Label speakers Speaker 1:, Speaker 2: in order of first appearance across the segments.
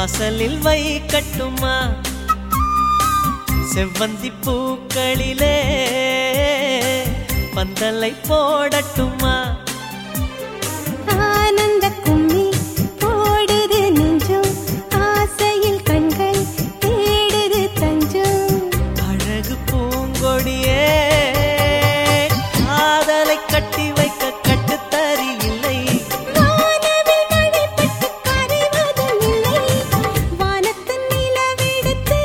Speaker 1: வாசலில் வைக்கட்டுமா செவ்வந்தி பூக்களிலே பந்தலை போடட்டுமா
Speaker 2: ஆனந்த கும்மி போடுது நெஞ்சம் ஆசையில் கண்கள் தேடுது தஞ்சம்
Speaker 1: அழகு பூங்கொடியே காதலை கட்டி வைக்க கட்டுத்தறி இல்லை
Speaker 2: வானவில் மழைப்பட்டு கரைவதும் இல்லை வானத்தின் நிலவெடுத்து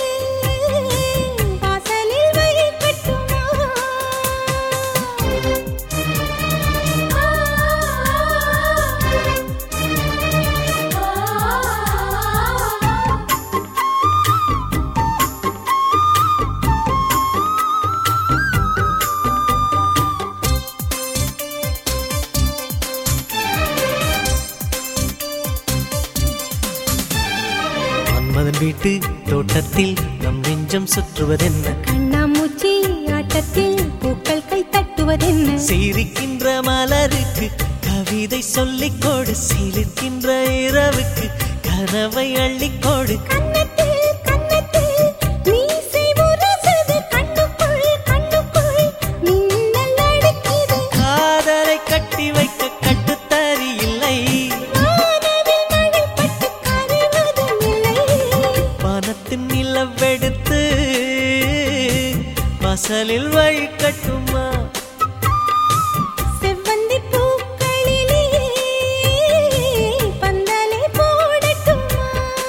Speaker 2: வாசலில் வைக்கட்டுமா
Speaker 1: மன்மதன் வீட்டு தோட்டத்தில் நம் நெஞ்சம் சுற்றுவதென்ன
Speaker 2: கண்ணாமூச்சி ஆட்டத்தில் பூக்கள் கை தட்டுவதென்ன
Speaker 1: சிரிக்கின்ற மலருக்கு கவிதை சொல்லிக்கோடு சிலிர்க்கின்ற இரவுக்கு கனவை அள்ளிக்கோடு
Speaker 2: கண்ணத்தில் கண்ணத்தில் மீசை முரசுது கண்ணுக்குள் கண்ணுக்குள் மின்னல் அடிக்குது
Speaker 1: காதலை கட்டி வைக்க கட்டுத்தறி இல்லை
Speaker 2: வானவில் மழைப்பட்டு கரைவதும் இல்லை
Speaker 1: வானத்தின் நிலவெடுத்து வாசலில் வைக்கட்டுமா
Speaker 2: செவ்வந்தி பூக்களிலே பந்தலை போடட்டுமா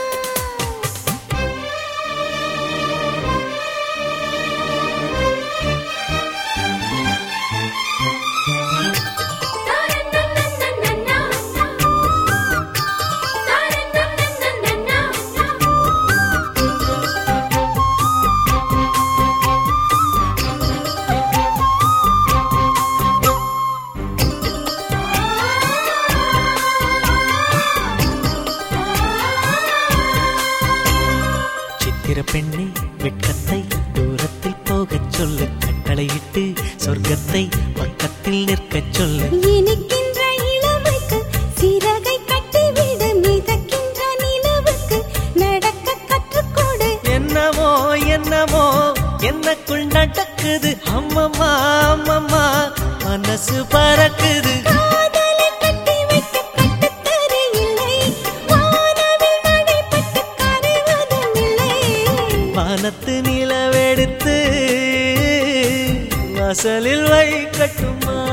Speaker 1: சித்திர பெண்ணே வெட்கத்தை தூரத்தில் போகச் சொல்லு கட்டளையிட்டு சொர்க்கத்தை பக்கத்தில் நிற்கச் சொல்லு
Speaker 2: இனிக்கின்ற இளமைக்கு சிறகை கட்டிவிடு மிதக்கின்ற நிலவுக்கு நடக்க கற்றுக்கொடு
Speaker 1: என்னமோ என்னமோ என்னக்குள் நடக்குது அம்மம்மா அம்மம்மா மனசு பறக்குது
Speaker 2: காதலை கட்டி வைக்க கட்டுத்தறி இல்லை வானவில் மழைப்பட்டு கரைவதும் இல்லை
Speaker 1: வானத்து நிலவெடுத்து வாசலில் வைக்கட்டுமா